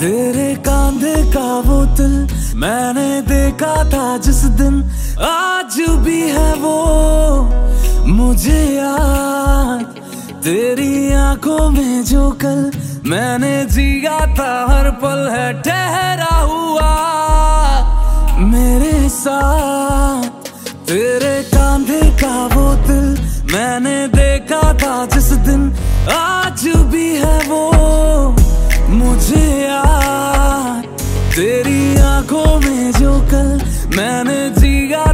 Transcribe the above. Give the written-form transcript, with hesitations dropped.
तेरे कांधे का वो दिल मैंने देखा था जिस दिन, आज भी है वो मुझे याद। तेरी आंखों में जो कल मैंने जिया था, हर पल है ठहरा हुआ मेरे साथ। तेरे कांधे का वो दिल मैंने देखा था जिस दिन, आज भी है वो मुझे याद। तेरी आंखों में जो कल मैंने जिया